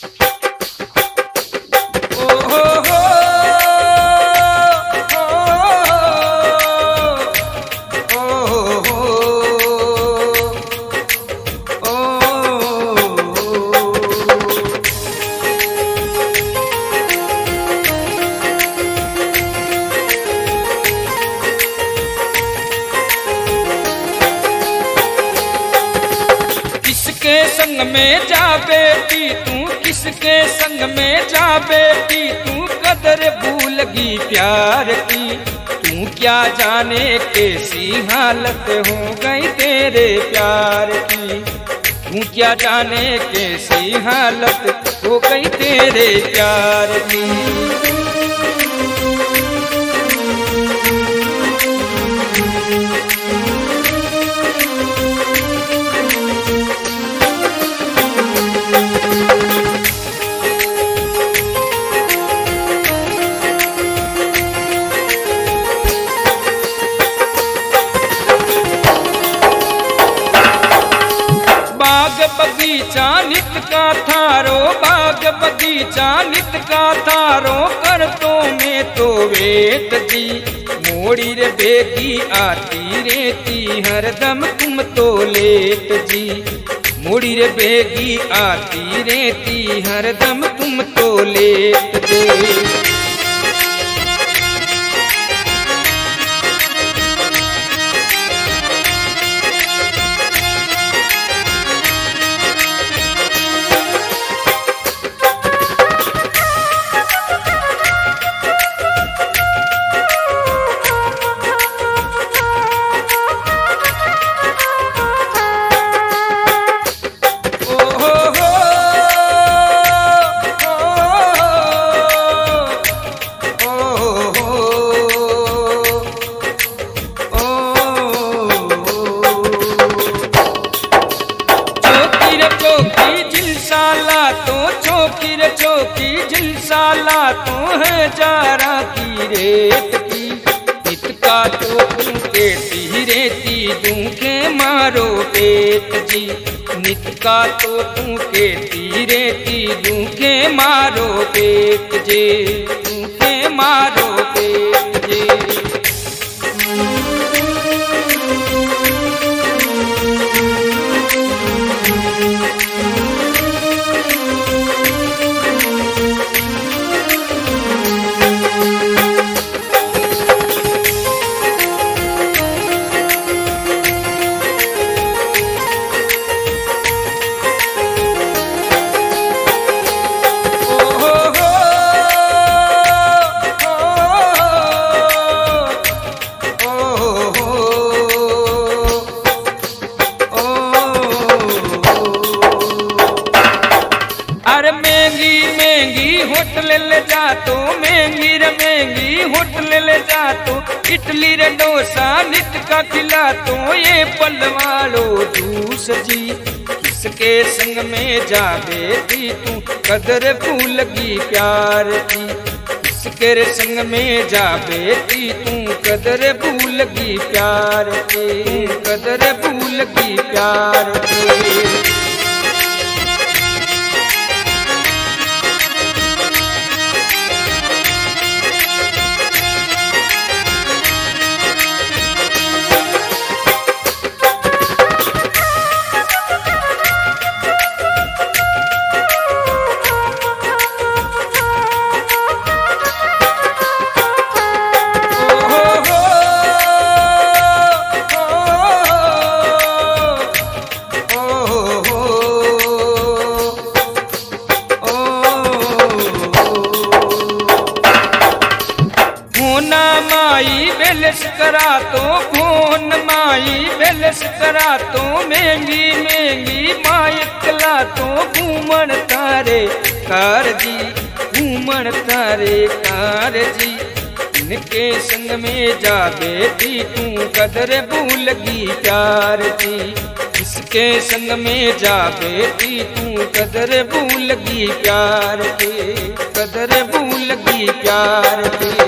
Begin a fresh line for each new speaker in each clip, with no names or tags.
संग में जा बेटी तू, किसके संग में जा बेटी तू, कदर भूलगी प्यार की। तू क्या जाने कैसी हालत हो गई तेरे प्यार की। तू क्या जाने कैसी हालत हो गई तेरे प्यार की। बगीचा नित का थारो, बाग बगीचा नित का थारो, कर तो में तो वेट दी। मोड़ी रे बेगी आती रेती हरदम तुम तो लेट जी। मोड़ी रे बेगी आती रेती हरदम तुम तो लेट जी। चौकी झिलसाला तो है जारा की रेत की। इत का तो तुम केती रेती दूंखे मारो पेट जी। नित का तो तुम केती रेती दूंखे मारो पेट जे। दूंखे मारो पेट जे। होटल ले जा तो महंगी रे महंगी होटल ले जा तो। इडली रे डोसा नित का खिला तो ये पलवालो जूस जी। किसके संग में जा बेटी तू कदर भूलगी प्यार की। किसके रे संग में जा बेटी तू कदर भूलगी प्यार की। कदर भूलगी प्यार की। माई बेलस करा तो फोन माई बेलस करा तो महंगी महंगी माइकला तो घूमन तारे कार जी। घूमन तारे कार जी। इनके संग में जा बेटी तू कदर भूलगी प्यार की। इसके संग में जा बेटी तू कदर भूलगी प्यार की। कदर भूलगी प्यार की।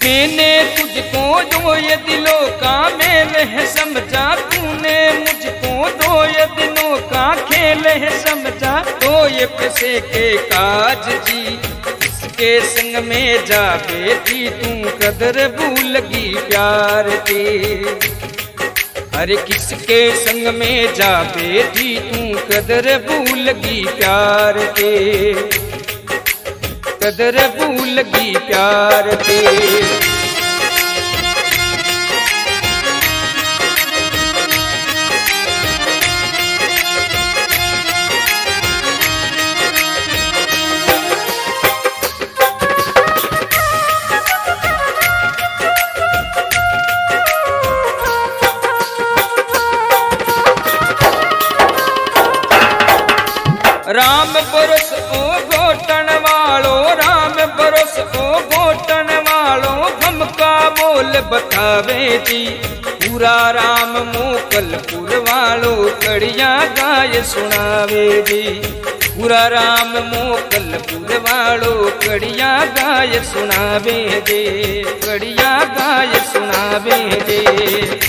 मैंने तुझको दो ये दिलों का मेल है समझा, तूने मुझको दो ये दिनों का खेल है समझा। तो ये पैसे के काज जी इसके संग में जा बेटी तू कदर भूलगी प्यार के। अरे किसके संग में जा बेटी तू कदर भूलगी प्यार के, कदर भूलगी प्यार के। राम बरस ओ घोटन वालो, राम बरस ओ घोटन वालो, हम का बोल बतावे जी। पूरा राम मोकलपुर वालो कड़िया गाय सुनावे जी। पूरा राम मोकलपुर वालो कड़िया गाय सुनावे जी, कड़िया गाय सुनावे जी।